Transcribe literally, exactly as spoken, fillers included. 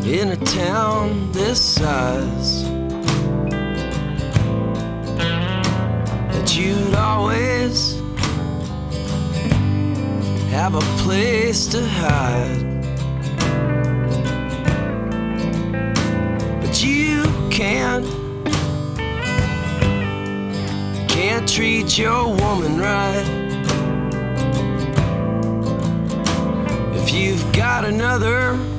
in a town this size, that you'd always have a place to hide. But you can't, can't treat your woman right. If you've got another